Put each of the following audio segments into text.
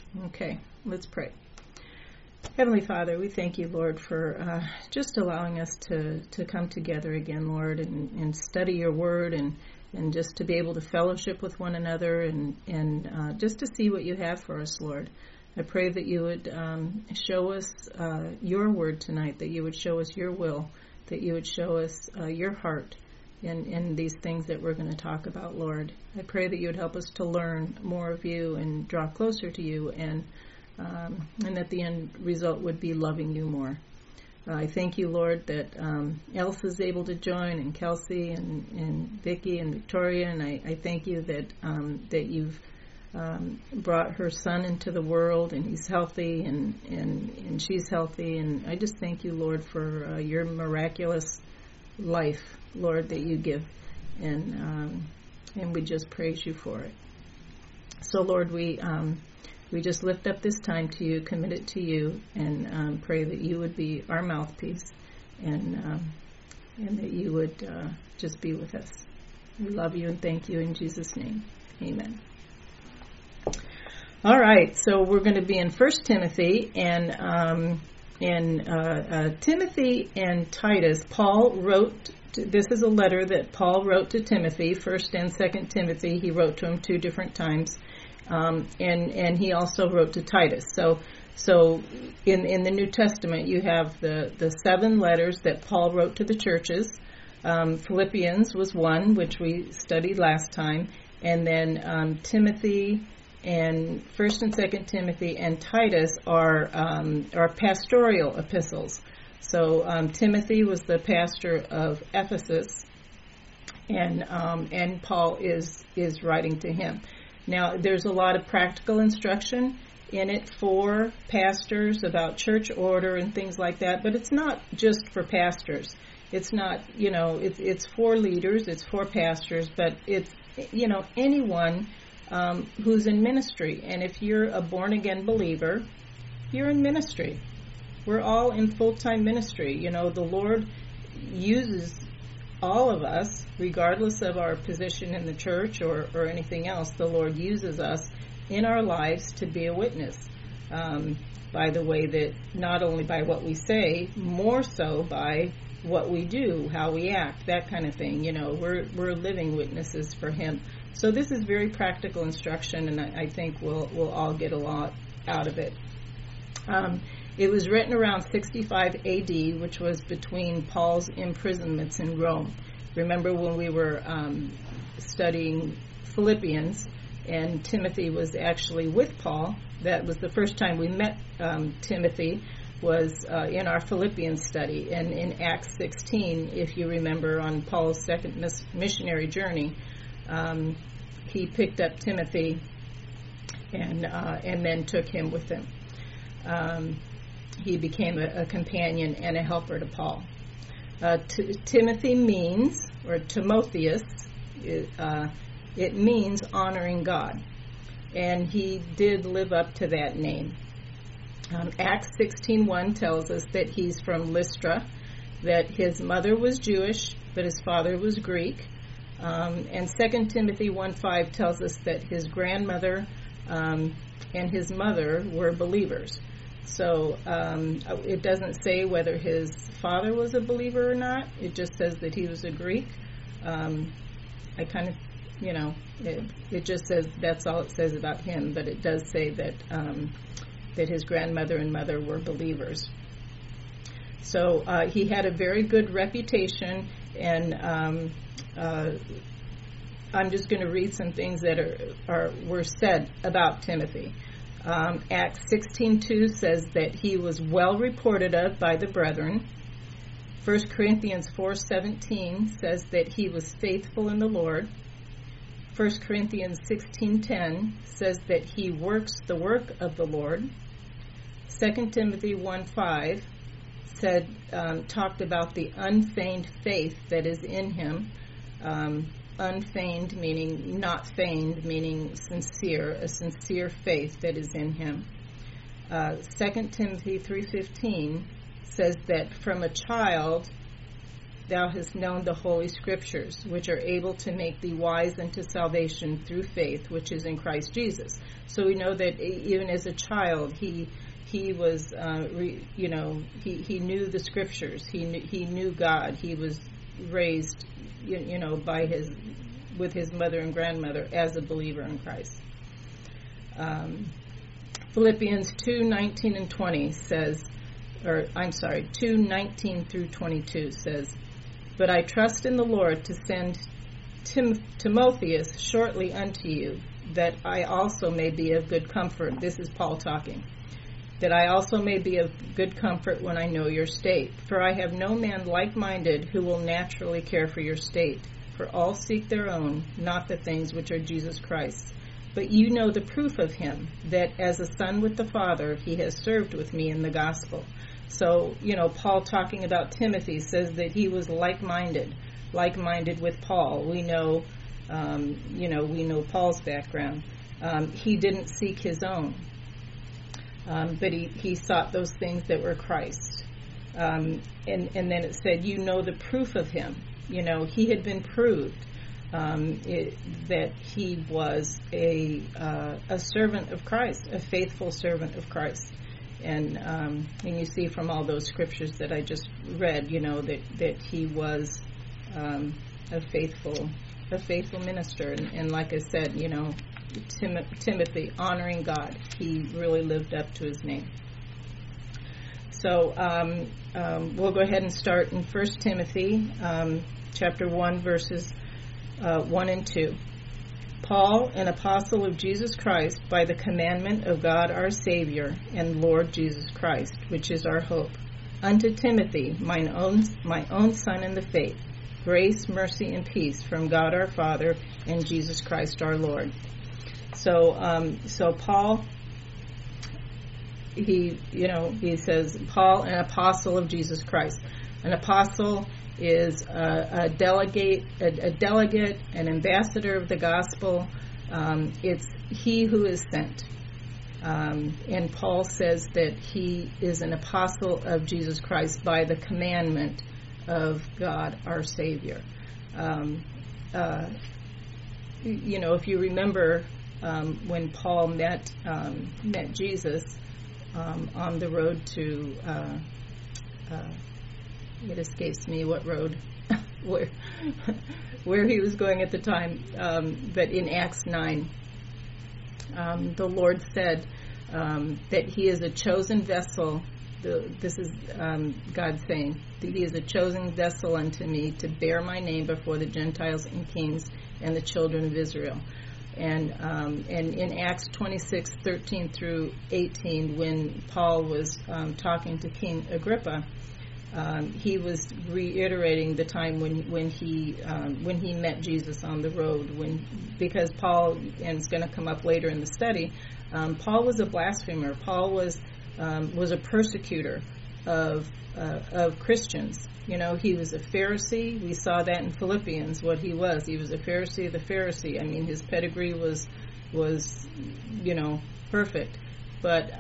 Okay, let's pray. Heavenly Father, we thank you, Lord, for just allowing us to come together again, Lord, and study your word and just to be able to fellowship with one another and just to see what you have for us, Lord. I pray that you would show us your word tonight, that you would show us your will, that you would show us your heart in these things that we're going to talk about, Lord. I pray that you would help us to learn more of you and draw closer to you, and that the end result would be loving you more. I thank you, Lord, that Elsa is able to join, and Kelsey and Vicky and Victoria, and I thank you that that you've brought her son into the world, and he's healthy, and she's healthy, and I just thank you, Lord, for your miraculous life, Lord, that you give, and we just praise you for it. So, Lord, we just lift up this time to you, commit it to you, and pray that you would be our mouthpiece, and that you would just be with us. We love you and thank you in Jesus' name. Amen. All right, so we're going to be in 1 Timothy, and Timothy and Titus, Paul wrote. This is a letter that Paul wrote to Timothy, 1 and 2 Timothy. He wrote to him 2 different times. And he also wrote to Titus. So in the New Testament, you have the 7 letters that Paul wrote to the churches. Philippians was one, which we studied last time, and then Timothy and 1 and 2 Timothy and Titus are pastoral epistles. So Timothy was the pastor of Ephesus, and Paul is writing to him. Now, there's a lot of practical instruction in it for pastors about church order and things like that, but it's not just for pastors. It's not, it's for leaders, it's for pastors, but it's, anyone who's in ministry. And if you're a born-again believer, you're in ministry. We're all in full-time ministry. The Lord uses all of us, regardless of our position in the church or anything else. The Lord uses us in our lives to be a witness by the way that, not only by what we say, more so by what we do, how we act, that kind of thing. We're living witnesses for Him. So this is very practical instruction, and I think we'll all get a lot out of it. It was written around 65 A.D., which was between Paul's imprisonments in Rome. Remember when we were studying Philippians, and Timothy was actually with Paul. That was the first time we met Timothy, was in our Philippians study. And in Acts 16, if you remember, on Paul's second missionary journey, he picked up Timothy and then took him with him. He became a companion and a helper to Paul. Timothy means, or Timotheus, it means honoring God. And he did live up to that name. Acts 16:1 tells us that he's from Lystra, that his mother was Jewish, but his father was Greek. And 2 Timothy 1:5 tells us that his grandmother and his mother were believers. So it doesn't say whether his father was a believer or not. It just says that he was a Greek. I kind of, it just says, that's all it says about him. But it does say that that his grandmother and mother were believers. So he had a very good reputation, and I'm just going to read some things that were said about Timothy. Acts 16:2 says that he was well reported of by the brethren. 1 Corinthians 4:17 says that he was faithful in the Lord. 1 Corinthians 16:10 says that he works the work of the Lord. 2 Timothy 1:5 talked about the unfeigned faith that is in him. Unfeigned meaning not feigned, meaning sincere, a sincere faith that is in him. 2 Timothy 3:15 says that from a child thou hast known the holy scriptures, which are able to make thee wise unto salvation through faith, which is in Christ Jesus. So we know that even as a child, he was, he knew the scriptures. He knew God. He was raised, with his mother and grandmother as a believer in Christ. Philippians 2:19 and 20 says, 2:19 through 22 says, but I trust in the Lord to send Timotheus shortly unto you, that I also may be of good comfort. This is Paul talking. That I also may be of good comfort when I know your state. For I have no man like-minded who will naturally care for your state. For all seek their own, not the things which are Jesus Christ. But you know the proof of him, that as a son with the Father, he has served with me in the gospel. So, Paul talking about Timothy says that he was like-minded with Paul. We know Paul's background. He didn't seek his own, but he sought those things that were Christ. And then it said, you know the proof of him. He had been proved that he was a servant of Christ, a faithful servant of Christ. And you see from all those scriptures that I just read, that he was a faithful minister. And like I said, Timothy honoring God, he really lived up to his name. So we'll go ahead and start in 1 Timothy chapter 1, verses 1 and 2. Paul, an apostle of Jesus Christ, by the commandment of God our Savior and Lord Jesus Christ, which is our hope, unto Timothy, my own son in the faith, grace, mercy, and peace from God our Father and Jesus Christ our Lord. So Paul, he says, Paul, an apostle of Jesus Christ. An apostle is a delegate, an ambassador of the gospel. It's he who is sent. And Paul says that he is an apostle of Jesus Christ by the commandment of God our Savior. If you remember when Paul met Jesus on the road to it escapes me what road where he was going at the time, but in Acts 9 the Lord said that he is a chosen vessel. This is God saying that he is a chosen vessel unto me to bear my name before the Gentiles and kings and the children of Israel. And in Acts 26:13 through 18, when Paul was talking to King Agrippa, he was reiterating the time when he met Jesus on the road. Because Paul, and it's going to come up later in the study, Paul was a blasphemer. Paul was a persecutor of Christians. He was a Pharisee. We saw that in Philippians, what he was. He was a Pharisee of the Pharisee. I mean, his pedigree was perfect. But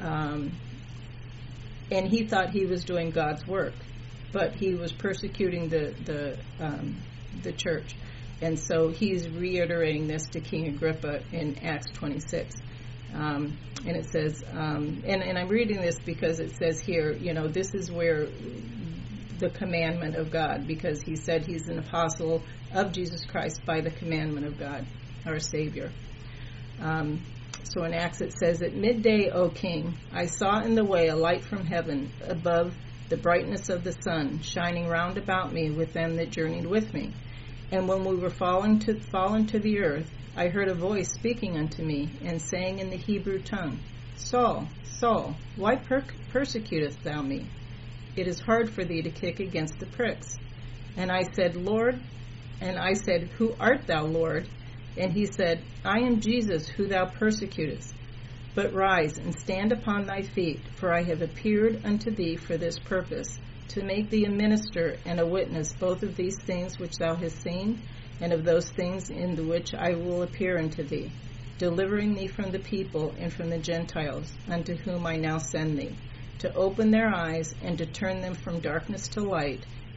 and he thought he was doing God's work, but he was persecuting the church. And so he's reiterating this to King Agrippa in Acts 26. And it says, and I'm reading this because it says here, this is where the commandment of God, because he said he's an apostle of Jesus Christ by the commandment of God, our Savior. So in Acts it says, at midday, O King, I saw in the way a light from heaven above the brightness of the sun, shining round about me with them that journeyed with me. And when we were fallen to the earth, I heard a voice speaking unto me, and saying in the Hebrew tongue, Saul, Saul, why persecutest thou me? It is hard for thee to kick against the pricks. And I said, Lord, who art thou, Lord? And he said, I am Jesus, who thou persecutest. But rise and stand upon thy feet, for I have appeared unto thee for this purpose, to make thee a minister and a witness both of these things which thou hast seen, and of those things in the which I will appear unto thee, delivering thee from the people and from the Gentiles, unto whom I now send thee, to open their eyes and to turn them from darkness to light,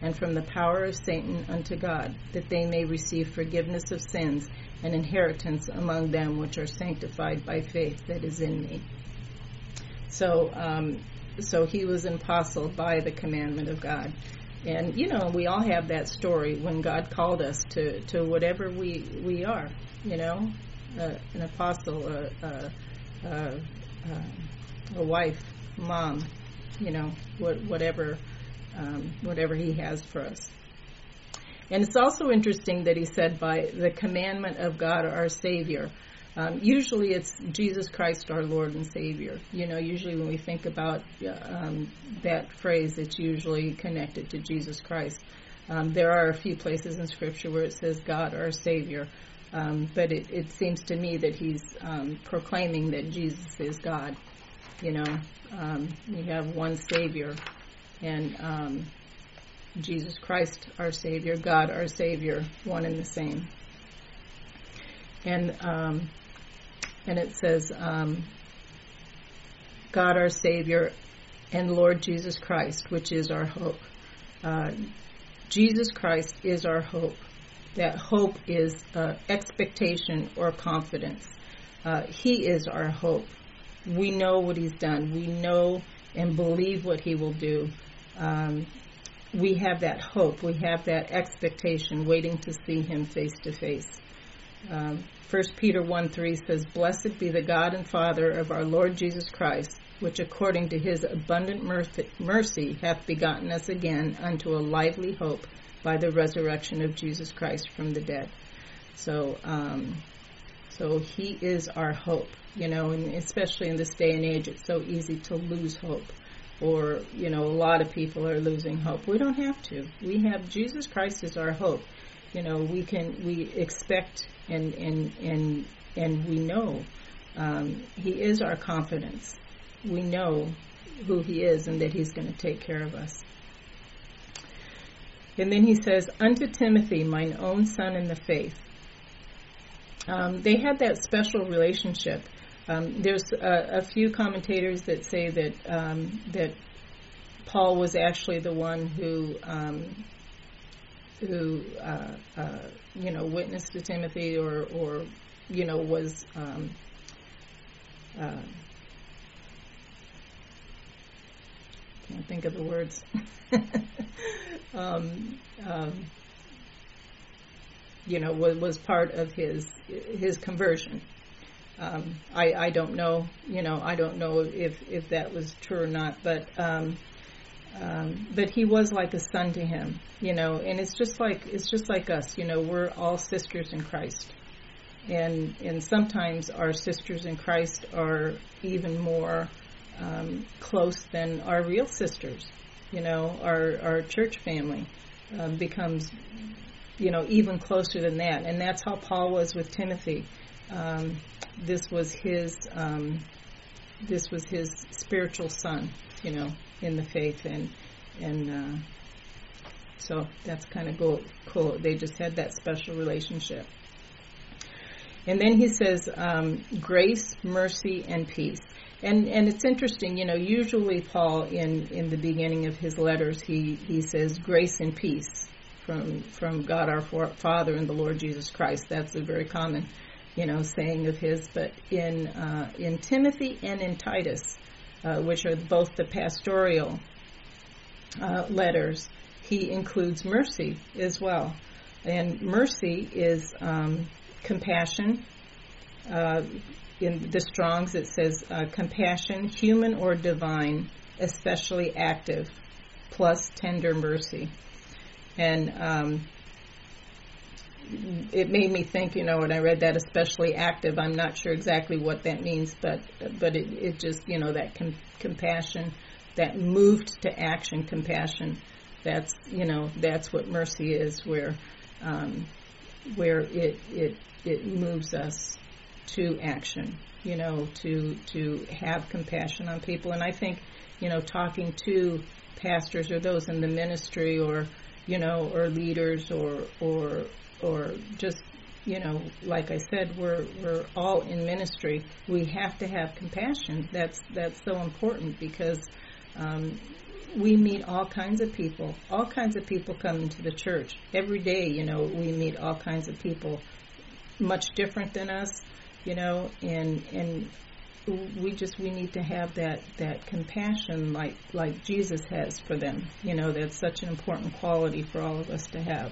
and from the power of Satan unto God, that they may receive forgiveness of sins and inheritance among them which are sanctified by faith that is in me. So he was an apostle by the commandment of God. And, we all have that story when God called us to whatever we are, an apostle, a wife, mom, whatever he has for us. And it's also interesting that he said by the commandment of God our Savior. Usually it's Jesus Christ our Lord and Savior. Usually when we think about that phrase, it's usually connected to Jesus Christ. There are a few places in Scripture where it says God our Savior. But it seems to me that he's proclaiming that Jesus is God. We have one Savior, and Jesus Christ our Savior, God our Savior, one and the same. And it says, God our Savior and Lord Jesus Christ, which is our hope. Jesus Christ is our hope. That hope is expectation or confidence. He is our hope. We know what he's done. We know and believe what he will do. We have that hope. We have that expectation, waiting to see him face to face. 1 Peter 1:3 says, Blessed be the God and Father of our Lord Jesus Christ, which according to his abundant mercy hath begotten us again unto a lively hope by the resurrection of Jesus Christ from the dead. So he is our hope, and especially in this day and age, it's so easy to lose hope. Or, a lot of people are losing hope. We don't have to. We have Jesus Christ as our hope. We expect and we know he is our confidence. We know who he is and that he's going to take care of us. And then he says, Unto Timothy, mine own son in the faith. They had that special relationship. There's a few commentators that say that Paul was actually the one who witnessed to Timothy or was can't think of the words. Was part of his conversion. I don't know, I don't know if that was true or not, but he was like a son to him, and it's just like us, we're all sisters in Christ. And sometimes our sisters in Christ are even more close than our real sisters. Our church family becomes, even closer than that. And that's how Paul was with Timothy. This was his spiritual son, in the faith, and so that's kind of cool. They just had that special relationship. And then he says, grace, mercy, and peace. And it's interesting, usually Paul, in the beginning of his letters, he says grace and peace from God our Father and the Lord Jesus Christ. That's a very common, saying of his. But in Timothy and in Titus, which are both the pastoral letters, he includes mercy as well. And mercy is compassion. In the Strong's it says compassion, human or divine, especially active, plus tender mercy. And it made me think, when I read that, especially active, I'm not sure exactly what that means, but it just, that compassion, that moved to action compassion, that's what mercy is, where it moves us to action, to have compassion on people. And I think, talking to pastors or those in the ministry or leaders or just, like I said, we're all in ministry. We have to have compassion. That's so important because we meet all kinds of people. All kinds of people come into the church. Every day, we meet all kinds of people, much different than us, and we need to have that compassion like Jesus has for them. That's such an important quality for all of us to have.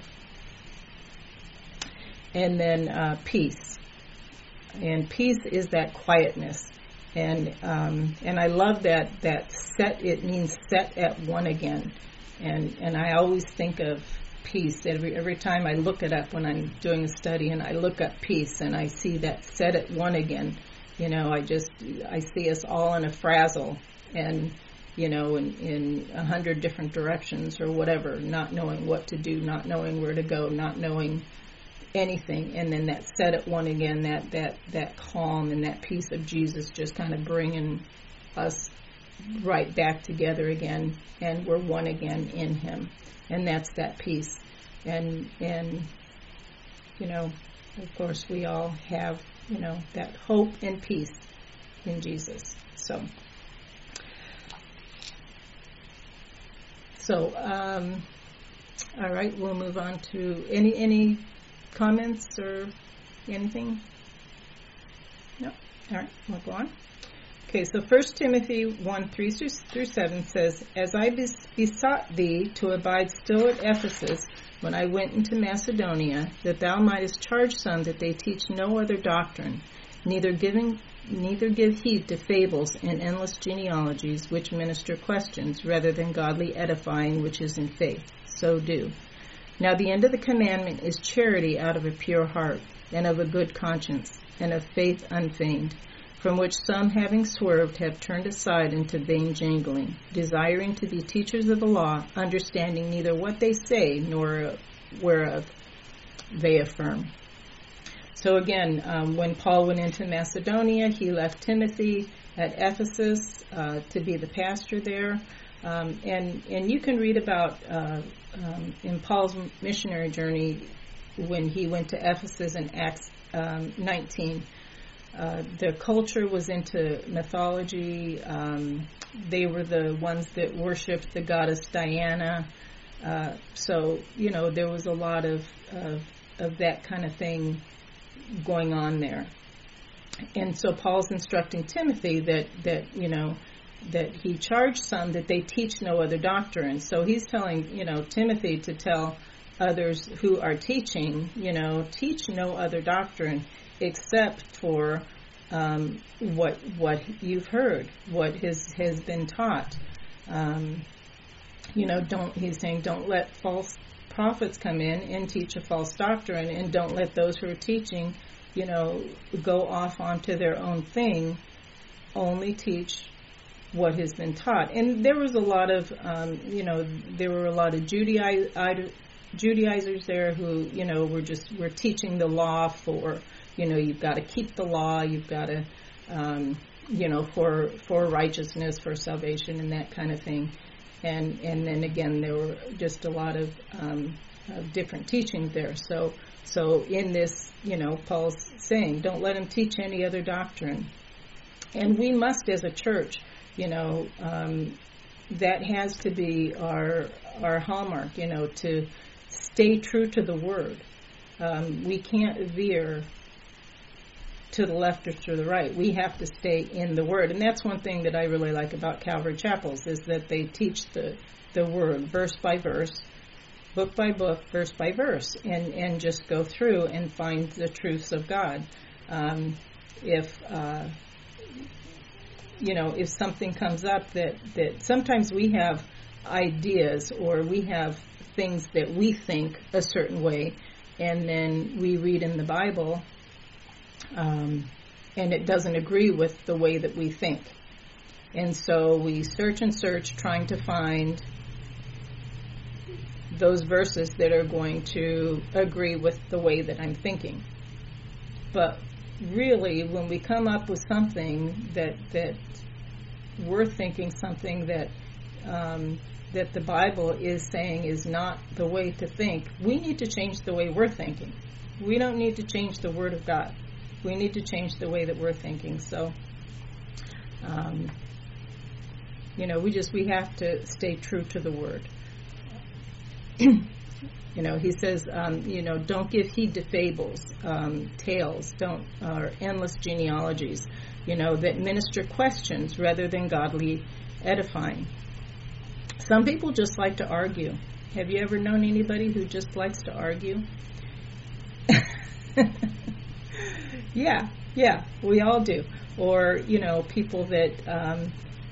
And then peace. And peace is that quietness. And I love that set. It means set at one again. And I always think of peace every time I look it up when I'm doing a study, and I look up peace and I see that set at one again. I see us all in a frazzle, and in 100 different directions or whatever, not knowing what to do, not knowing where to go, not knowing anything. And then that set at one again, that calm and that peace of Jesus just kind of bringing us right back together again, and we're one again in Him. And that's that peace. And of course we all have that hope and peace in Jesus. So all right, we'll move on to any comments or anything? No? All right, we'll go on. Okay, so 1 Timothy 1:3-7 says, "As I besought thee to abide still at Ephesus when I went into Macedonia, that thou mightest charge some that they teach no other doctrine, neither give heed to fables and endless genealogies which minister questions, rather than godly edifying which is in faith. So do. Now the end of the commandment is charity out of a pure heart, and of a good conscience, and of faith unfeigned, from which some, having swerved, have turned aside into vain jangling, desiring to be teachers of the law, understanding neither what they say nor whereof they affirm." So again, when Paul went into Macedonia, he left Timothy at Ephesus to be the pastor there. And you can read about in Paul's missionary journey when he went to Ephesus in Acts 19. The culture was into mythology. They were the ones that worshipped the goddess Diana. So there was a lot of that kind of thing going on there. And so Paul's instructing Timothy that he charged some that they teach no other doctrine. So he's telling, Timothy to tell others who are teaching, teach no other doctrine except for what you've heard, what has been taught. He's saying don't let false prophets come in and teach a false doctrine, and don't let those who are teaching, go off onto their own thing. Only teach what has been taught. And there was a lot of, there were a lot of Judaizers there who, were teaching the law for, you've got to keep the law, you've got to, for righteousness, for salvation, and that kind of thing. And then again, there were just a lot of different teachings there. So in this, Paul's saying, don't let him teach any other doctrine. And we must, as a church, that has to be our hallmark, to stay true to the Word. We can't veer to the left or to the right. We have to stay in the Word. And that's one thing that I really like about Calvary Chapels, is that they teach the Word verse by verse, book by book, verse by verse, and just go through and find the truths of God. If something comes up that sometimes we have ideas, or we have things that we think a certain way, and then we read in the Bible, and it doesn't agree with the way that we think. And so we search and search, trying to find those verses that are going to agree with the way that I'm thinking. But really, when we come up with something that we're thinking something that the Bible is saying is not the way to think, we need to change the way we're thinking. We don't need to change the Word of God. We need to change the way that we're thinking. So We have to stay true to the word. He says, don't give heed to fables, tales, or endless genealogies, that minister questions rather than godly edifying. Some people just like to argue. Have you ever known anybody who just likes to argue? Yeah, we all do. Or, people that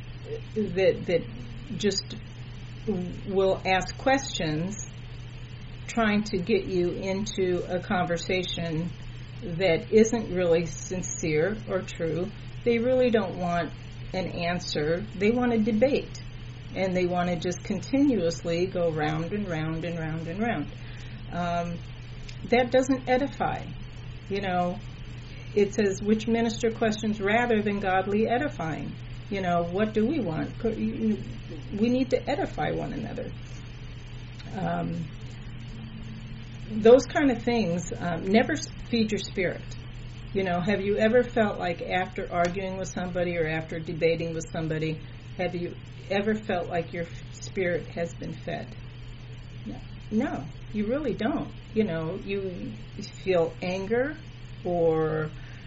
just will ask questions trying to get you into a conversation that isn't really sincere or true. They really don't want an answer. They want to debate. And they want to just continuously go round and round and round and round. That doesn't edify. It says, which minister questions rather than godly edifying. What do we want? We need to edify one another. Those kind of things never feed your spirit. Have you ever felt like after arguing with somebody or after debating with somebody, have you ever felt like your spirit has been fed? No, you really don't. You feel anger, or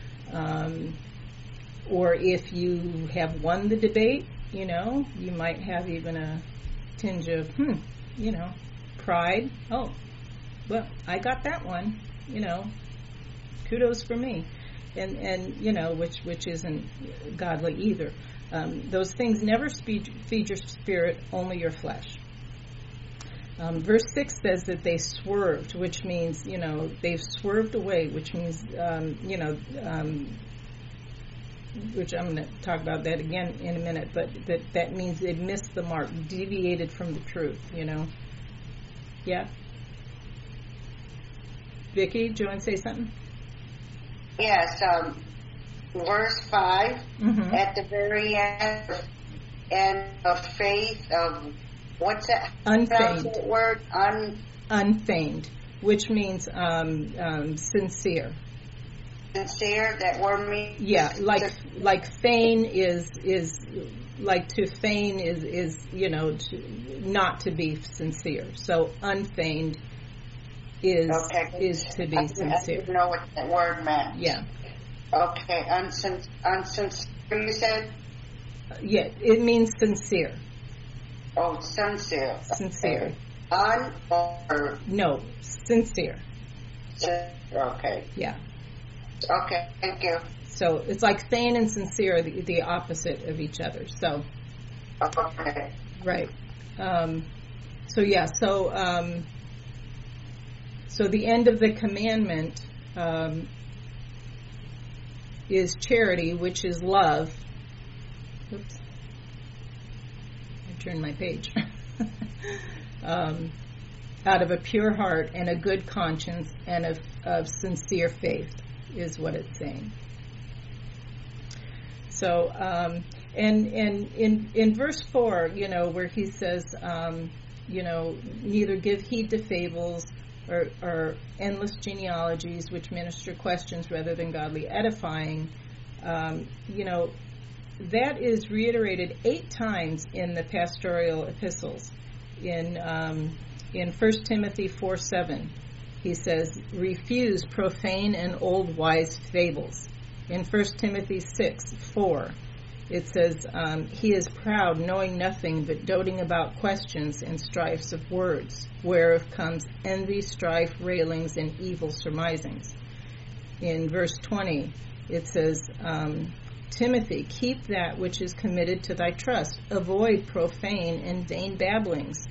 if you have won the debate, you might have even a tinge of, pride. Oh, well, I got that one, kudos for me. And which isn't godly either. Those things never feed your spirit, only your flesh. Verse 6 says that they swerved, which means, they've swerved away, which means, which I'm going to talk about that again in a minute, but that means they missed the mark, deviated from the truth, Yeah? Vicki, do you want to say something? Yes, verse 5, at the very end, and of faith of, what's that? Unfeigned. That word? Unfeigned, which means sincere. Sincere, that word means? Yeah, like feign is like to feign is not to be sincere. So unfeigned is to be sincere. I didn't know what that word meant. Yeah. Okay, unsincere, you said? Yeah, it means sincere. Oh, sincere. Sincere. Or? No, sincere. Okay. Yeah. Okay, thank you. So it's like feign and sincere are the opposite of each other. So. Okay. Right. So the end of the commandment is charity, which is love. Oops. I turned my page. Out of a pure heart and a good conscience and of sincere faith is what it's saying. So, and in verse 4, where he says, neither give heed to fables or endless genealogies which minister questions rather than godly edifying, that is reiterated 8 times in the pastoral epistles. In 1 Timothy 4:7, he says, refuse profane and old wise fables. In 1 Timothy 6:4, it says, he is proud, knowing nothing, but doting about questions and strifes of words, whereof comes envy, strife, railings, and evil surmisings. In verse 20, it says, Timothy, keep that which is committed to thy trust. Avoid profane and vain babblings.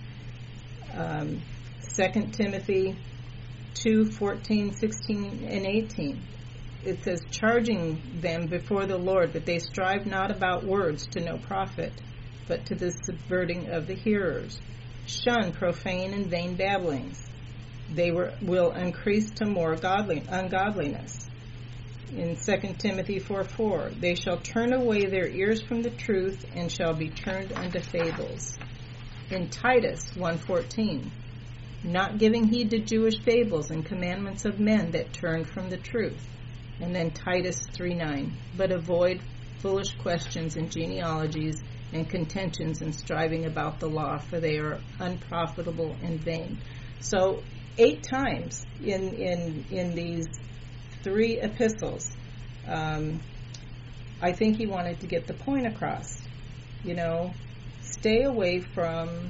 2 Timothy 2:14, 16, and 18. It says, charging them before the Lord that they strive not about words to no profit, but to the subverting of the hearers. Shun profane and vain babblings. They will increase to more ungodliness. In 2 Timothy 4:4, they shall turn away their ears from the truth and shall be turned unto fables. In Titus 1:14, not giving heed to Jewish fables and commandments of men that turn from the truth. And then Titus 3:9, but avoid foolish questions and genealogies and contentions and striving about the law, for they are unprofitable and vain. So 8 times in these 3 epistles, I think he wanted to get the point across. Stay away from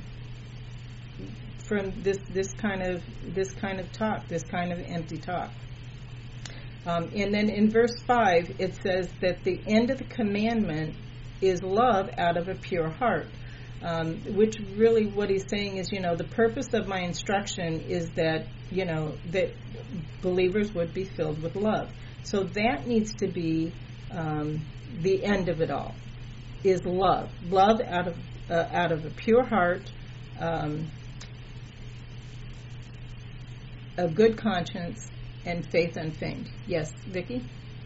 this kind of talk, this kind of empty talk. And then in verse 5, it says that the end of the commandment is love out of a pure heart, which really what he's saying is, the purpose of my instruction is that, that believers would be filled with love. So that needs to be the end of it all, is love. Love out of a pure heart, a good conscience, and faith unfeigned. Yes, Vicki?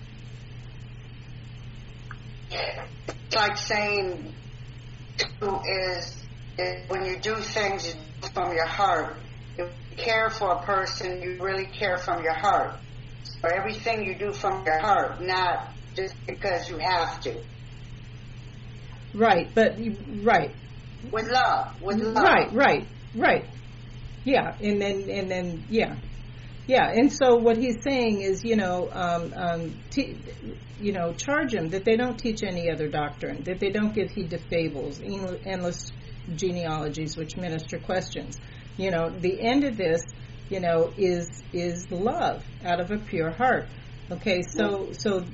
It's like saying is when you do things from your heart. If you care for a person, you really care from your heart. So everything you do from your heart, not just because you have to. Right. With love. Right. Yeah, and then yeah. And so what he's saying is, charge them that they don't teach any other doctrine, that they don't give heed to fables, endless genealogies which minister questions. The end of this, is love out of a pure heart. Okay, so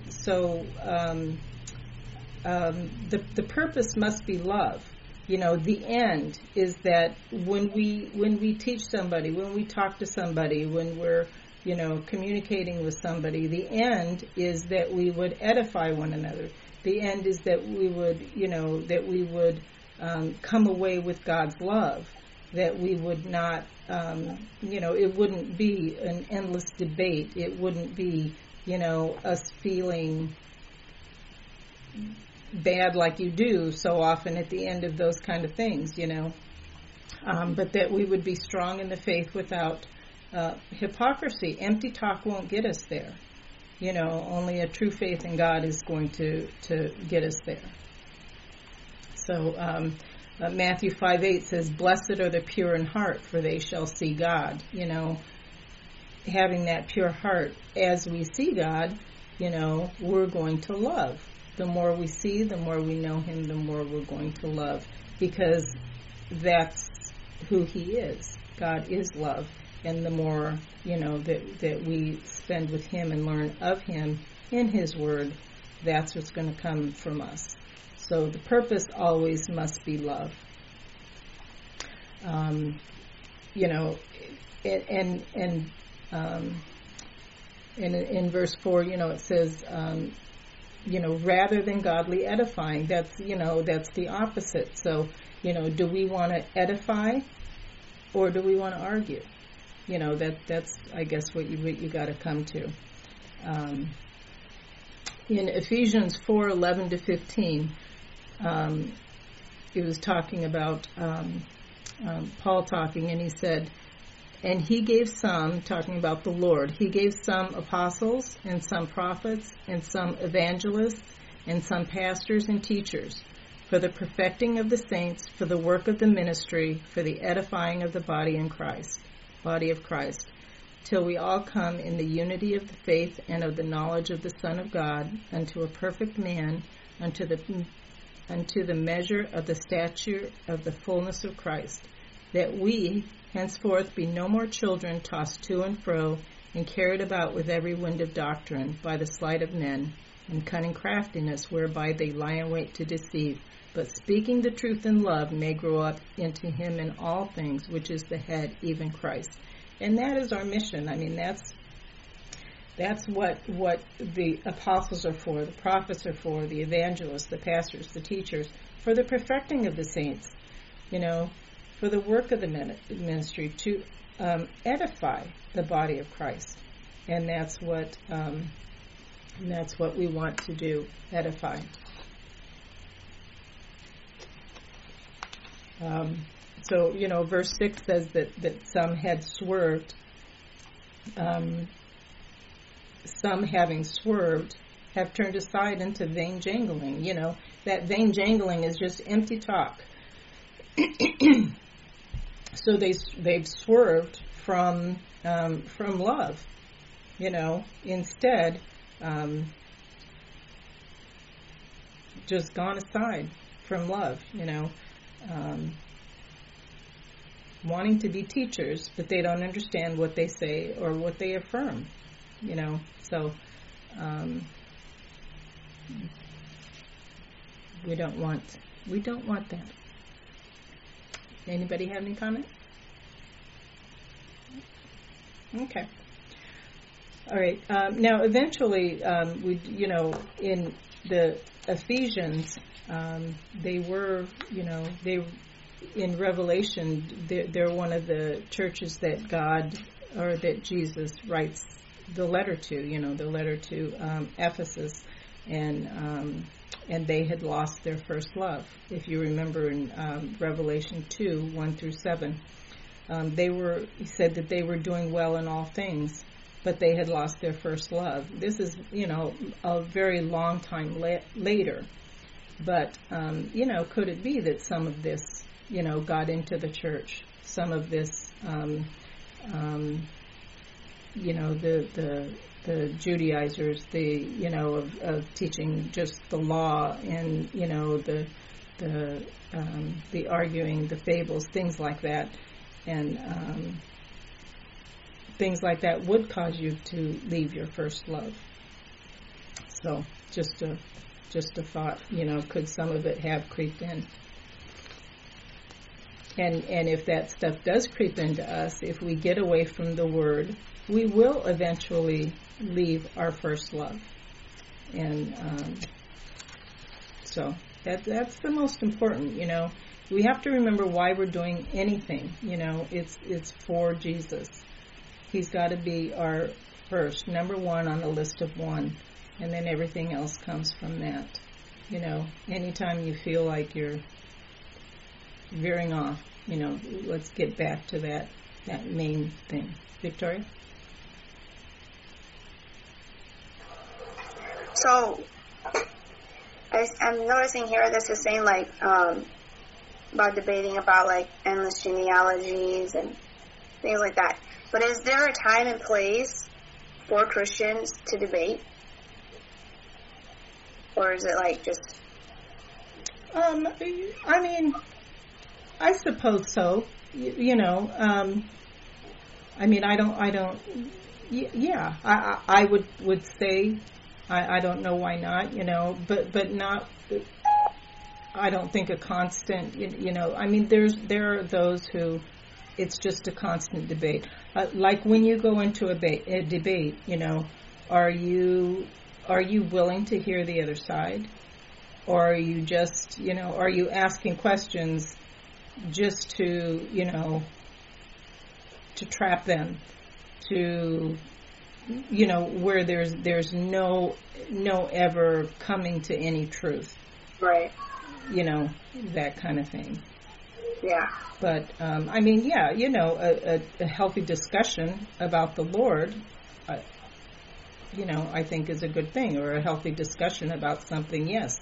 the purpose must be love. The end is that when we teach somebody, when we talk to somebody, when we're, communicating with somebody, the end is that we would edify one another. The end is that we would, come away with God's love, that we would not, it wouldn't be an endless debate. It wouldn't be, us feeling bad like you do so often at the end of those kind of things, but that we would be strong in the faith without hypocrisy. Empty talk won't get us there. Only a true faith in God is going to get us there. So Matthew 5:8 says, "Blessed are the pure in heart, for they shall see God." Having that pure heart, as we see God, we're going to love. The more we see, the more we know Him, the more we're going to love, because that's who He is. God is love, and the more that we spend with Him and learn of Him in His Word, that's what's going to come from us. So the purpose always must be love. And in verse 4, it says, rather than godly edifying. That's the opposite. So, do we want to edify or do we want to argue? That's I guess what you got to come to. In Ephesians 4:11 to 15, he was talking about Paul talking, and he said, "And he gave some," talking about the Lord, "he gave some apostles, and some prophets, and some evangelists, and some pastors and teachers, for the perfecting of the saints, for the work of the ministry, for the edifying of the body of Christ, till we all come in the unity of the faith and of the knowledge of the Son of God, unto a perfect man, unto the measure of the stature of the fullness of Christ, that we henceforth be no more children, tossed to and fro, and carried about with every wind of doctrine, by the sleight of men, and cunning craftiness, whereby they lie in wait to deceive, but speaking the truth in love may grow up into Him in all things, which is the head, even Christ." And that is our mission. I mean, that's what the apostles are for, the prophets are for, the evangelists, the pastors, the teachers, for the perfecting of the saints, for the work of the ministry, to edify the body of Christ. And that's what we want to do, edify. So, verse 6 says that some had swerved, some having swerved have turned aside into vain jangling. That vain jangling is just empty talk. So they've swerved from love. Instead, just gone aside from love. Wanting to be teachers, but they don't understand what they say or what they affirm. So we don't want that. Anybody have any comments? Okay. All right. Now, eventually, in the Ephesians, they were, in Revelation, they're one of the churches that that Jesus writes the letter to. The letter to Ephesus, and they had lost their first love. If you remember in Revelation 2:1-7, he said that they were doing well in all things, but they had lost their first love. This is, a very long time later. But, could it be that some of this, got into the church? Some of this, the Judaizers, of teaching just the law and, the arguing, the fables, things like that. And things like that would cause you to leave your first love. So just a thought, could some of it have creeped in? And if that stuff does creep into us, if we get away from the Word, we will eventually leave our first love. And so that's the most important, We have to remember why we're doing anything, it's for Jesus. He's got to be our first, number one on the list of one, and then everything else comes from that. Anytime you feel like you're veering off, let's get back to that main thing. Victoria? So, I'm noticing here this is saying, about debating about, endless genealogies and things like that. But is there a time and place for Christians to debate? Or is it, just... I suppose so. I would say, I don't know why not, but not, I don't think a constant, there are those who, it's just a constant debate. Like when you go into a debate, are you willing to hear the other side? Or are you just, are you asking questions just to, to trap them, to, where there's no ever coming to any truth. Right. That kind of thing. Yeah. But, a healthy discussion about the Lord, I think is a good thing, or a healthy discussion about something, yes.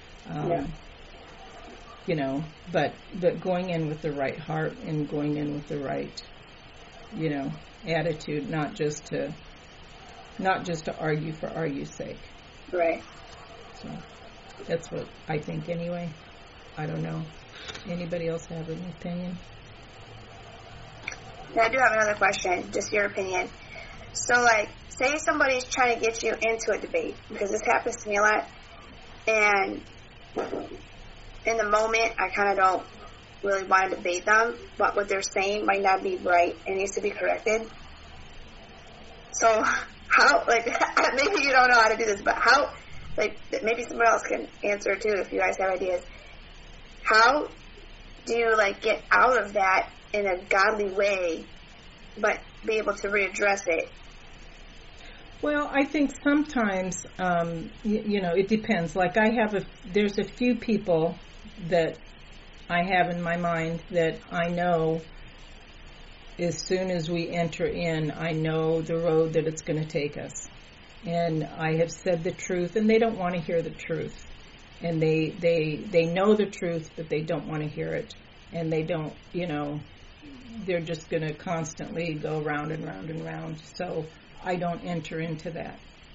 But going in with the right heart and going in with the right, attitude, not just to argue for argue's sake. Right. So that's what I think anyway. I don't know. Anybody else have an opinion? Yeah, I do have another question, just your opinion. So, say somebody's trying to get you into a debate, because this happens to me a lot, and in the moment, I kind of don't really want to debate them, but what they're saying might not be right and needs to be corrected. So, how, maybe you don't know how to do this, but how, maybe someone else can answer too if you guys have ideas. How do you, get out of that in a godly way, but be able to readdress it? Well, I think sometimes, it depends. There's a few people that I have in my mind that I know as soon as we enter in, I know the road that it's going to take us. And I have said the truth, and they don't want to hear the truth. And they know the truth, but they don't want to hear it. And they don't, they're just going to constantly go round and round and round. So I don't enter into that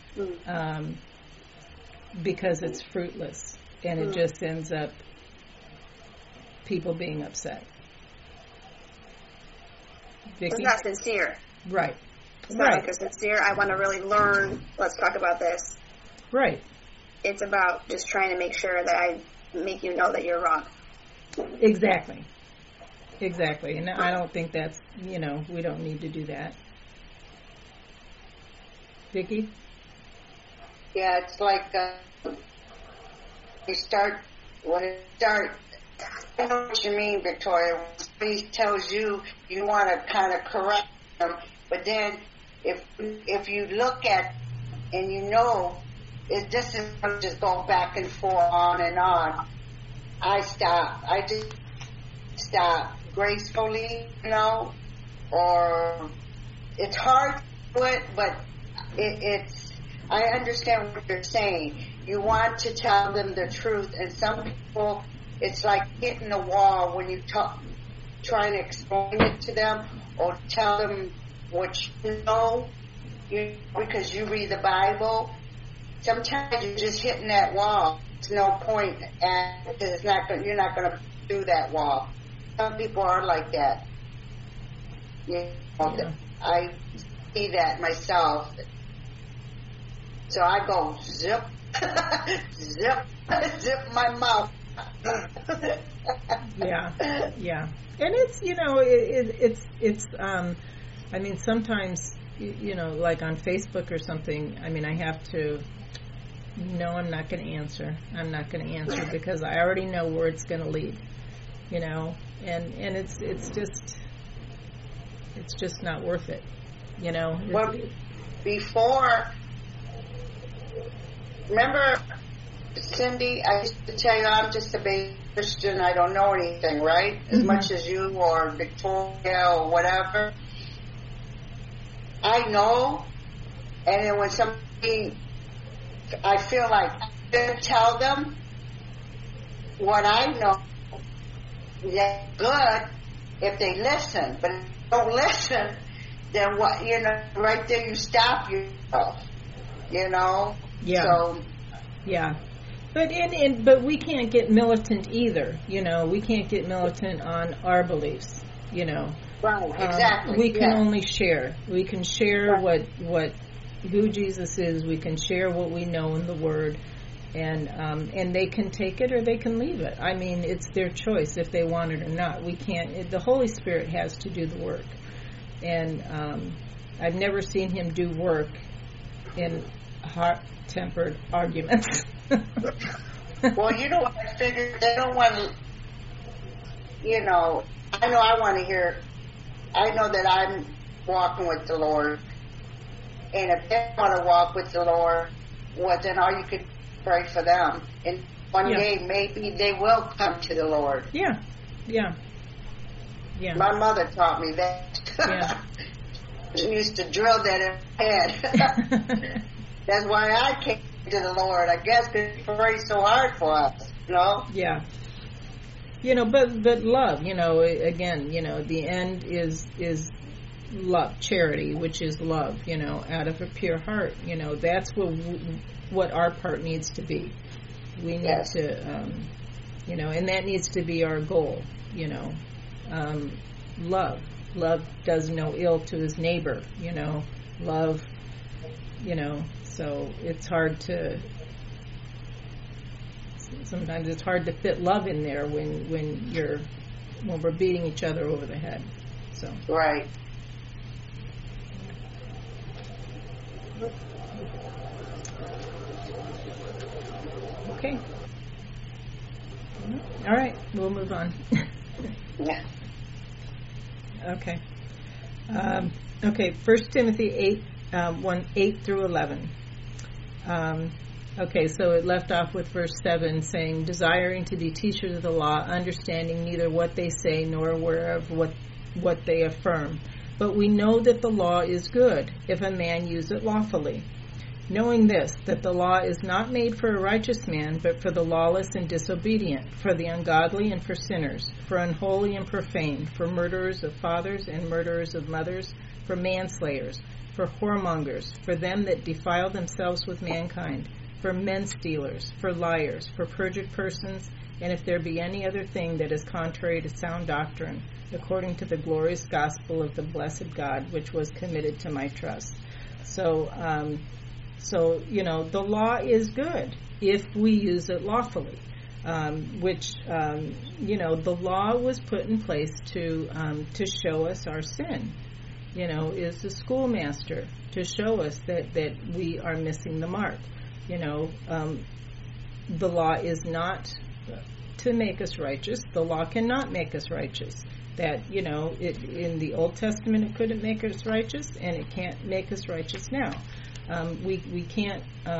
because it's fruitless. And it just ends up people being upset. Vicky? It's not sincere. Right. It's not like a sincere, I want to really learn, let's talk about this. Right. It's about just trying to make sure that I make you know that you're wrong. Exactly. And I don't think that's, we don't need to do that. Vicki? Yeah, it's like when you start, I know what you mean, Victoria. When somebody tells you, you want to kind of correct them, but then if you look at and this is just going back and forth on and on, I stop. I just stop gracefully, or it's hard to do it, but it's, I understand what you're saying. You want to tell them the truth, and some people, it's like hitting a wall when you trying to explain it to them or tell them what you know, because you read the Bible. Sometimes you're just hitting that wall. There's no point, and you're not going to do that wall. Some people are like that. I see that myself. So I go zip, zip, zip my mouth. Yeah. And it's, it's I mean, sometimes, like on Facebook or something, I mean, I have to, no, I'm not going to answer. I'm not going to answer because I already know where it's going to lead, and it's just not worth it, Well, before, remember, Cindy, I used to tell you I'm just a baby Christian. I don't know anything, right? As much as you or Victoria or whatever. I know, and then when somebody, I feel like I'm going to tell them what I know. That's good if they listen, but if they don't listen, then what? Right there you stop yourself. Yeah. So. Yeah. But we can't get militant either. We can't get militant on our beliefs. Right. Exactly. We can only share. We can share who Jesus is. We can share what we know in the Word, and they can take it or they can leave it. I mean, it's their choice if they want it or not. We can't. The Holy Spirit has to do the work, and I've never seen Him do work in hot-tempered arguments. Well, what I figured? They don't want to, I know I want to hear, I know that I'm walking with the Lord, and if they want to walk with the Lord, well, then all you could pray for them. And one day, maybe they will come to the Lord. Yeah. My mother taught me that. Yeah. She used to drill that in my head. That's why I came to the Lord, I guess, because He prays so hard for us, Yeah. But love, again, the end is love, charity, which is love, out of a pure heart. That's what our part needs to be. We need to, and that needs to be our goal, love. Love does no ill to his neighbor, love, so it's hard to, sometimes it's hard to fit love in there when we're beating each other over the head. So. Right. Okay. All right, we'll move on. Yeah. Okay. 1 Timothy 8 through 11. Okay, so it left off with verse 7 saying, desiring to be teachers of the law, understanding neither what they say nor aware of what they affirm. But we know that the law is good, if a man use it lawfully. knowing this, that the law is not made for a righteous man, but for the lawless and disobedient, for the ungodly and for sinners, for unholy and profane, for murderers of fathers and murderers of mothers, for manslayers, for whoremongers, for them that defile themselves with mankind, for men stealers, for liars, for perjured persons, and if there be any other thing that is contrary to sound doctrine, according to the glorious gospel of the blessed God, which was committed to my trust. So, the law is good if we use it lawfully, the law was put in place to show us our sin, is the schoolmaster to show us that we are missing the mark. The law is not to make us righteous. The law cannot make us righteous. That, in the Old Testament it couldn't make us righteous, and it can't make us righteous now. We can't,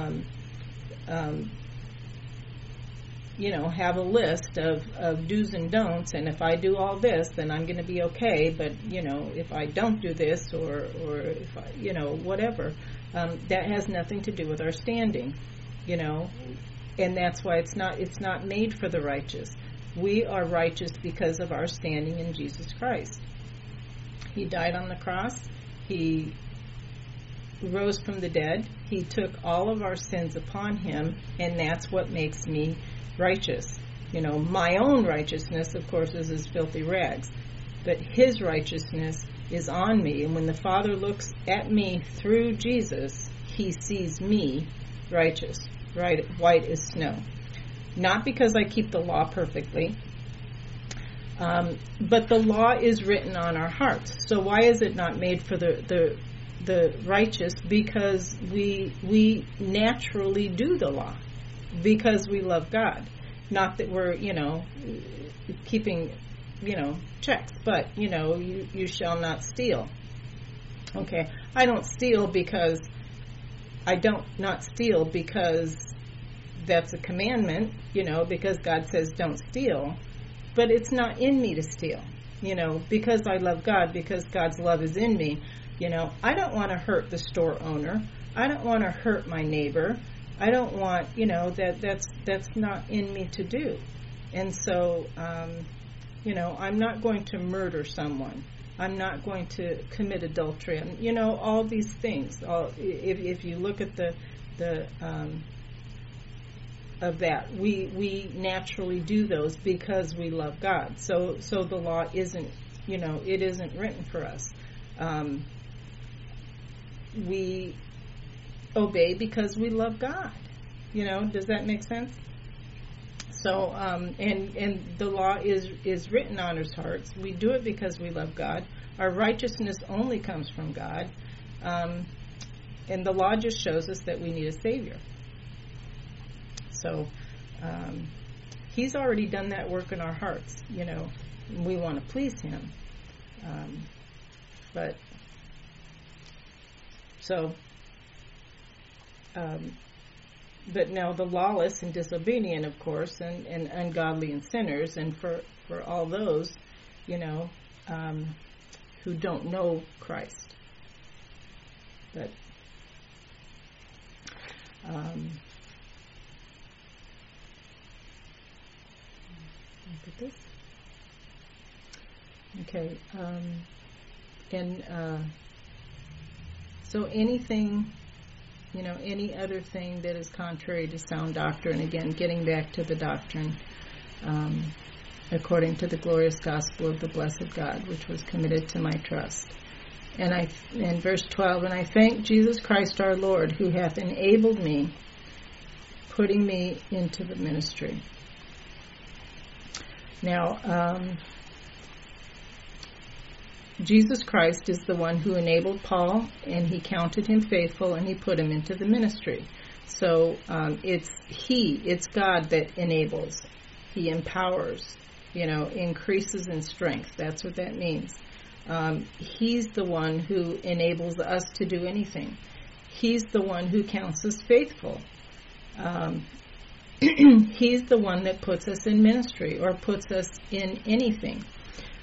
have a list of do's and don'ts, and if I do all this, then I'm going to be okay, but, if I don't do this, or if I, whatever, that has nothing to do with our standing, and that's why it's not made for the righteous. We are righteous because of our standing in Jesus Christ. He died on the cross. He rose from the dead. He took all of our sins upon him, and that's what makes me righteous. My own righteousness, of course, is as filthy rags, but his righteousness is on me, and when the Father looks at me through Jesus, he sees me righteous, right, white as snow. Not because I keep the law perfectly, but the law is written on our hearts. So why is it not made for the righteous? Because we naturally do the law, because we love God. Not that we're, keeping, checks, but, you shall not steal. Okay, I don't steal because that's a commandment, because God says don't steal, but it's not in me to steal, because I love God, because God's love is in me. I don't want to hurt the store owner. I don't want to hurt my neighbor. I don't want, that's not in me to do. And so, I'm not going to murder someone. I'm not going to commit adultery. And, all these things. If you look at the of that, we naturally do those because we love God. So the law isn't, it isn't written for us. We obey because we love God. Does that make sense? So, and the law is written on our hearts. We do it because we love God. Our righteousness only comes from God. And the law just shows us that we need a Savior. So, he's already done that work in our hearts. We want to please him. But now the lawless and disobedient, of course, and ungodly and sinners, and for all those, who don't know Christ. But look at this. Okay, so anything, any other thing that is contrary to sound doctrine, again, getting back to the doctrine, according to the glorious gospel of the blessed God, which was committed to my trust. And in verse 12, and I thank Jesus Christ our Lord, who hath enabled me, putting me into the ministry. Now, Jesus Christ is the one who enabled Paul, and he counted him faithful, and he put him into the ministry. So it's God that enables. He empowers, increases in strength. That's what that means. He's the one who enables us to do anything. He's the one who counts us faithful. He's the one that puts us in ministry or puts us in anything.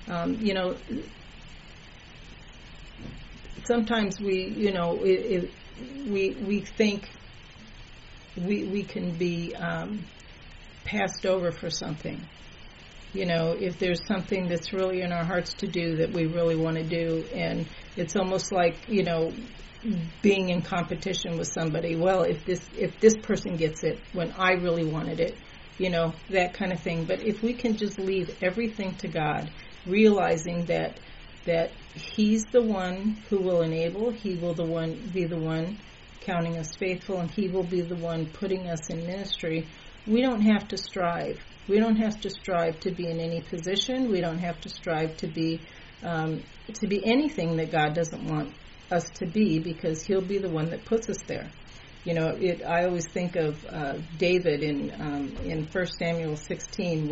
Sometimes we, we think we can be passed over for something. If there's something that's really in our hearts to do that we really want to do, and it's almost like, being in competition with somebody. Well, if this person gets it when I really wanted it, that kind of thing. But if we can just leave everything to God, realizing that He's the one who will enable, He will be the one counting us faithful, and He will be the one putting us in ministry, we don't have to strive. We don't have to strive to be in any position. We don't have to strive to be anything that God doesn't want us to be, because He'll be the one that puts us there. I always think of David in 1 Samuel 16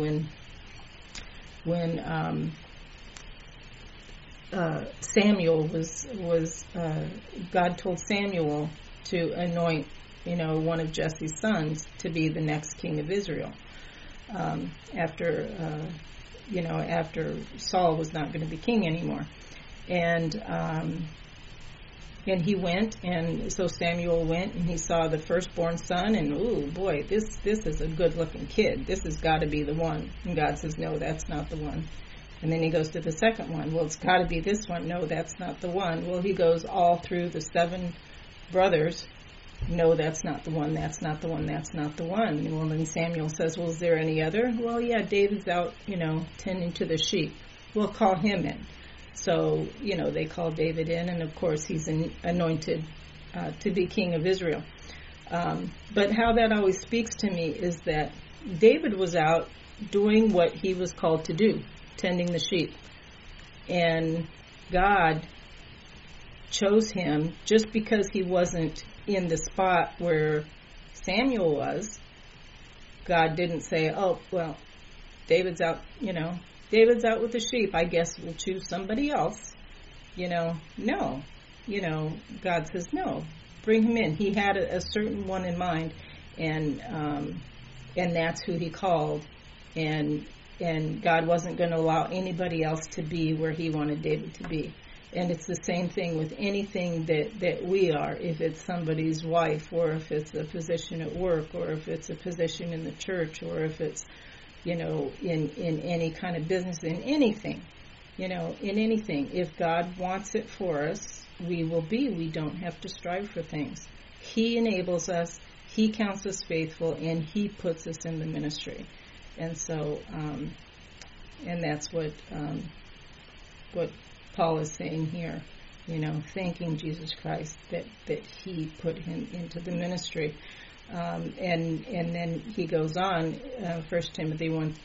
when Samuel was God told Samuel to anoint one of Jesse's sons to be the next king of Israel. After Saul was not going to be king anymore, and he went, and so Samuel went, and he saw the firstborn son, and oh boy, this is a good-looking kid. This has got to be the one. And God says, no, that's not the one. And then he goes to the second one. Well, it's got to be this one. No, that's not the one. Well, he goes all through the 7 brothers. No, that's not the one, that's not the one, that's not the one. Well, then Samuel says, well, is there any other? Well, yeah, David's out, tending to the sheep. We'll call him in. So, they call David in, and of course he's anointed to be king of Israel. But how that always speaks to me is that David was out doing what he was called to do, tending the sheep. And God chose him just because he wasn't in the spot where Samuel was. God didn't say, oh, well, David's out with the sheep. I guess we'll choose somebody else. No. God says, no, bring him in. He had a certain one in mind, and that's who he called. And God wasn't going to allow anybody else to be where he wanted David to be. And it's the same thing with anything that we are, if it's somebody's wife, or if it's a position at work, or if it's a position in the church, or if it's, in any kind of business, in anything. If God wants it for us, we will be. We don't have to strive for things. He enables us, He counts us faithful, and He puts us in the ministry. And so, and that's what Paul is saying here, thanking Jesus Christ that He put him into the ministry. And then he goes on, 1 Timothy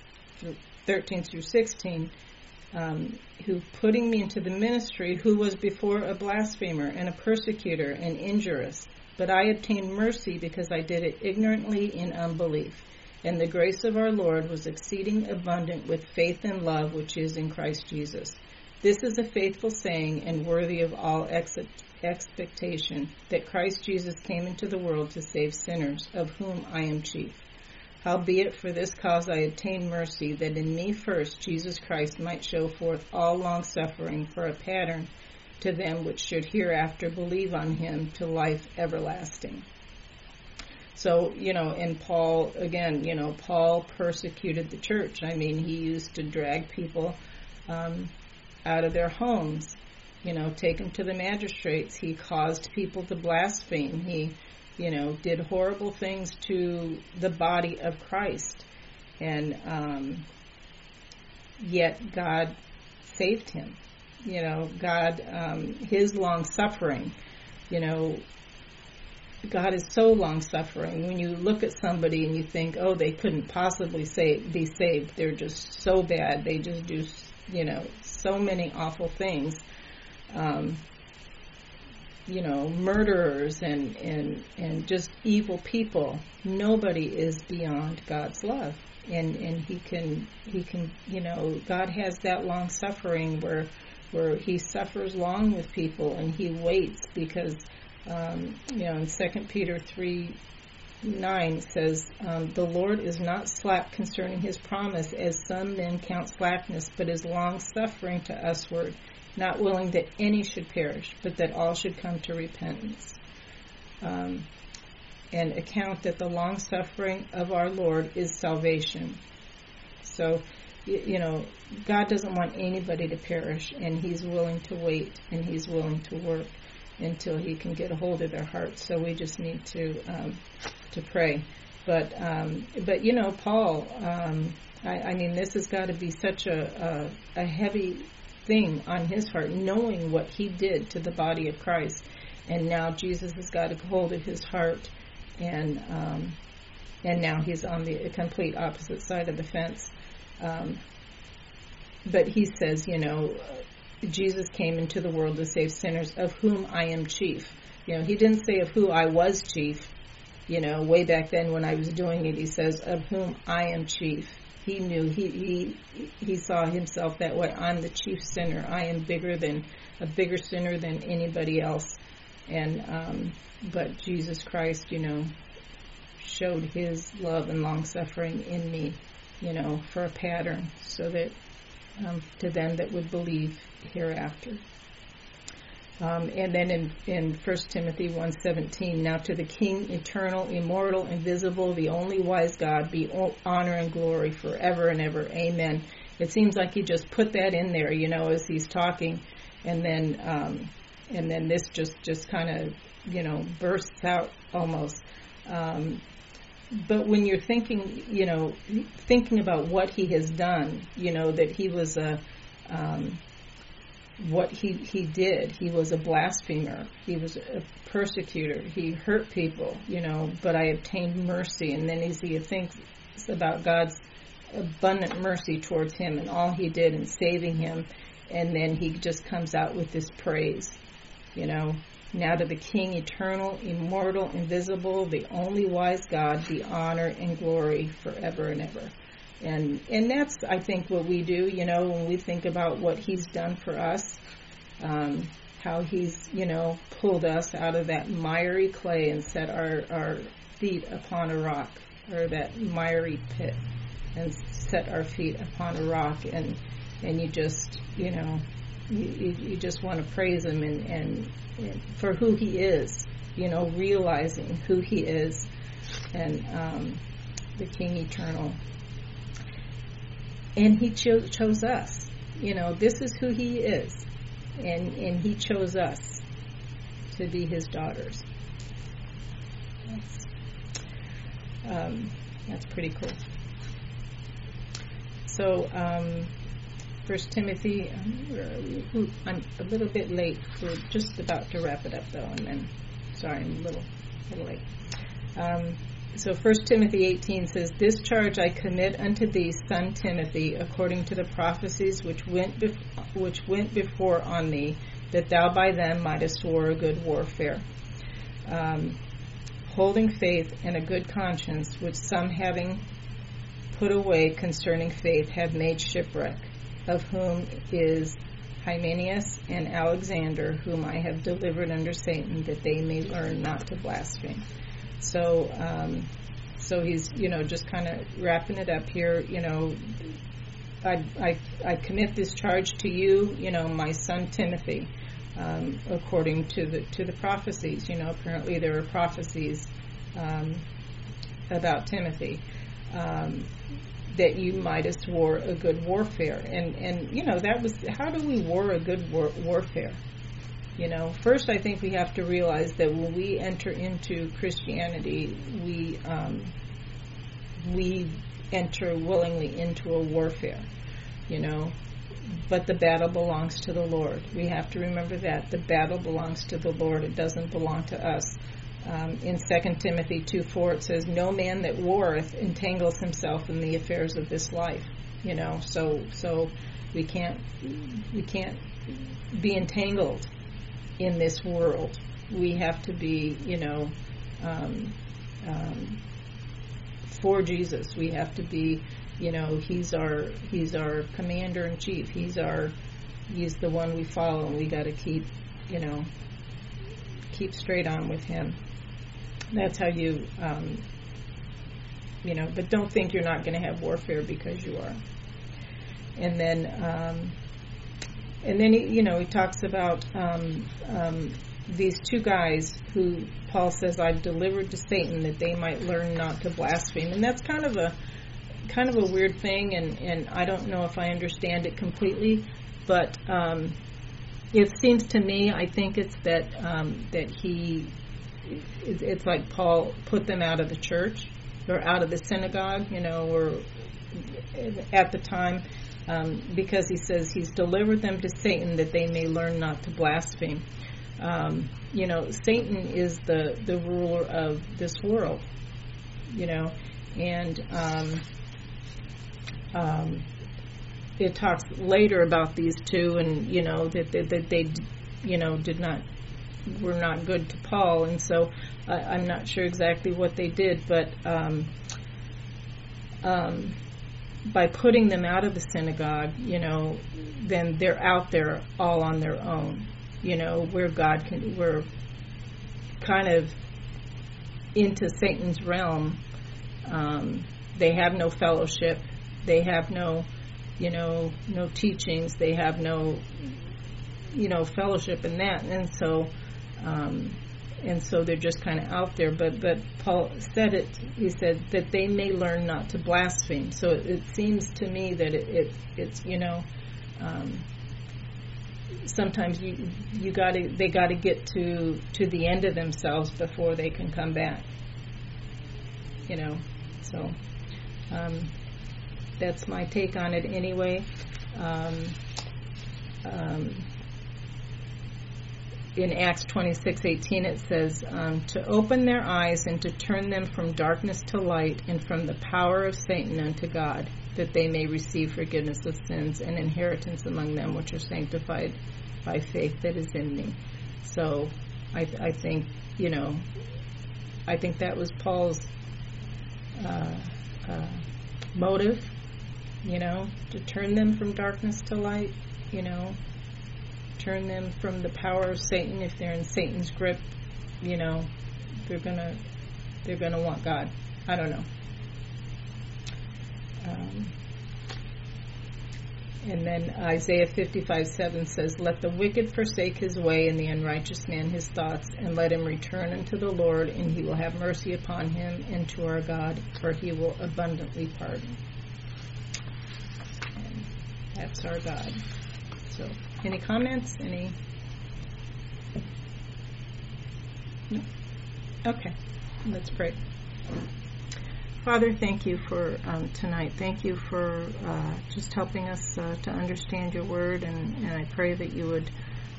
1:13-16, who putting me into the ministry, who was before a blasphemer and a persecutor and injurious, but I obtained mercy because I did it ignorantly in unbelief. And the grace of our Lord was exceeding abundant with faith and love which is in Christ Jesus. This is a faithful saying and worthy of all expectation, that Christ Jesus came into the world to save sinners, of whom I am chief. Howbeit for this cause I obtained mercy, that in me first Jesus Christ might show forth all long-suffering for a pattern to them which should hereafter believe on him to life everlasting. So, and Paul, again, Paul persecuted the church. I mean, he used to drag people out of their homes, take them to the magistrates. He caused people to blaspheme. He, did horrible things to the body of Christ. And yet God saved him. God, His long-suffering, God is so long-suffering. When you look at somebody and you think, oh, they couldn't possibly be saved, they're just so bad, they just do, so many awful things, murderers and just evil people. Nobody is beyond God's love. And he can, God has that long-suffering where He suffers long with people, and He waits because, in 2 Peter 3:9 says, the Lord is not slack concerning His promise, as some men count slackness, but is long-suffering to usward, not willing that any should perish, but that all should come to repentance. and account that the long suffering of our Lord is salvation. So, God doesn't want anybody to perish, and He's willing to wait, and He's willing to work until He can get a hold of their hearts. So we just need to pray. But Paul, I mean, this has got to be such a heavy thing on his heart, knowing what he did to the body of Christ, and now Jesus has got a hold of his heart, and now he's on the complete opposite side of the fence. But he says, Jesus came into the world to save sinners, of whom I am chief. He didn't say of who I was chief. Way back then when I was doing it, he says, of whom I am chief. He knew, he saw himself that way. I'm the chief sinner. I am a bigger sinner than anybody else. And, but Jesus Christ, showed his love and long suffering in me, for a pattern, so that, to them that would believe hereafter. And then in 1 Timothy 1:17, now to the King, eternal, immortal, invisible, the only wise God, be honor and glory forever and ever. Amen. It seems like he just put that in there, as he's talking, and then this just kind of, bursts out almost. But when you're thinking about what he has done, that he was what he did. He was a blasphemer. He was a persecutor. He hurt people, but I obtained mercy. And then as he thinks about God's abundant mercy towards him and all he did in saving him, and then he just comes out with this praise, Now to the King, eternal, immortal, invisible, the only wise God, be honor and glory forever and ever. And that's, I think, what we do, when we think about what he's done for us, how he's, pulled us out of that miry clay and set our feet upon a rock, or that miry pit, and set our feet upon a rock, and you just, you just want to praise him and for who he is, realizing who he is, and the King eternal. And he chose us. This is who he is. And he chose us to be his daughters. That's pretty cool. So, 1 Timothy, I'm a little bit late. We're just about to wrap it up, though, and then, sorry, I'm a little late. So 1 Timothy 18 says, this charge I commit unto thee, son Timothy, according to the prophecies which went before on thee, that thou by them mightest war a good warfare, holding faith and a good conscience, which some having put away concerning faith have made shipwreck, of whom is Hymenaeus and Alexander, whom I have delivered under Satan, that they may learn not to blaspheme. So he's, just kind of wrapping it up here. I commit this charge to you, my son Timothy, according to the prophecies. Apparently there are prophecies about Timothy, that you mightest war a good warfare. And that was, how do we war a good warfare? First I think we have to realize that when we enter into Christianity, we enter willingly into a warfare, but the battle belongs to the Lord. We have to remember that. The battle belongs to the Lord. It doesn't belong to us. In 2 Timothy 2:4 it says, no man that warreth entangles himself in the affairs of this life. So we can't be entangled in this world. We have to be, for Jesus. We have to be, he's our commander in chief. He's the one we follow, and we got to keep straight on with him. That's how you, but don't think you're not going to have warfare, because you are. And then he talks about these two guys who Paul says, I've delivered to Satan that they might learn not to blaspheme. And that's kind of a weird thing, and I don't know if I understand it completely, but it seems to me, I think it's that it's like Paul put them out of the church, or out of the synagogue, or at the time, because he says he's delivered them to Satan that they may learn not to blaspheme. Satan is the ruler of this world, and it talks later about these two, and that they were not good to Paul, and so I'm not sure exactly what they did, but by putting them out of the synagogue, then they're out there all on their own, where we're kind of into Satan's realm. They have no fellowship. They have no teachings. They have no, fellowship in that. And so they're just kind of out there. But Paul said it. He said that they may learn not to blaspheme. So it seems to me that it's sometimes they got to get to the end of themselves before they can come back. So. That's my take on it anyway. In Acts 26:18 it says, to open their eyes and to turn them from darkness to light and from the power of Satan unto God, that they may receive forgiveness of sins and inheritance among them which are sanctified by faith that is in me. So I think, I think that was Paul's motive, to turn them from darkness to light, turn them from the power of Satan. If they're in Satan's grip, they're gonna want God. I don't know. And then Isaiah 55:7 says, let the wicked forsake his way and the unrighteous man his thoughts, and let him return unto the Lord, and he will have mercy upon him, and to our God, for he will abundantly pardon. And that's our God. So, any comments? Any? No? Okay, let's pray. Father, thank you for tonight. Thank you for just helping us to understand your word, and I pray that you would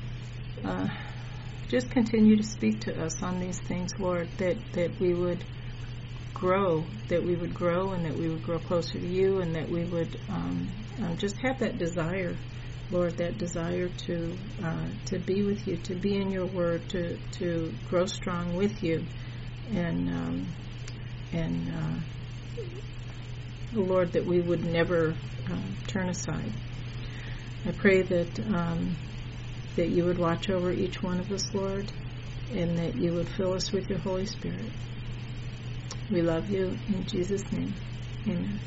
just continue to speak to us on these things, Lord, that we would grow, and that we would grow closer to you, and that we would just have that desire, Lord, that desire to be with you, to be in your word, to grow strong with you, and Lord, that we would never turn aside. I pray that you would watch over each one of us, Lord, and that you would fill us with your Holy Spirit. We love you in Jesus' name. Amen.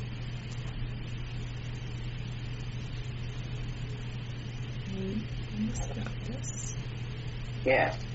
Stop this. Yeah.